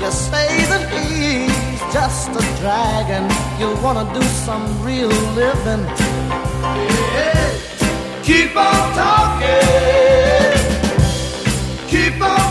you say that he's just a dragon, you'll wanna do some real living. Yeah. Keep on talking, keep on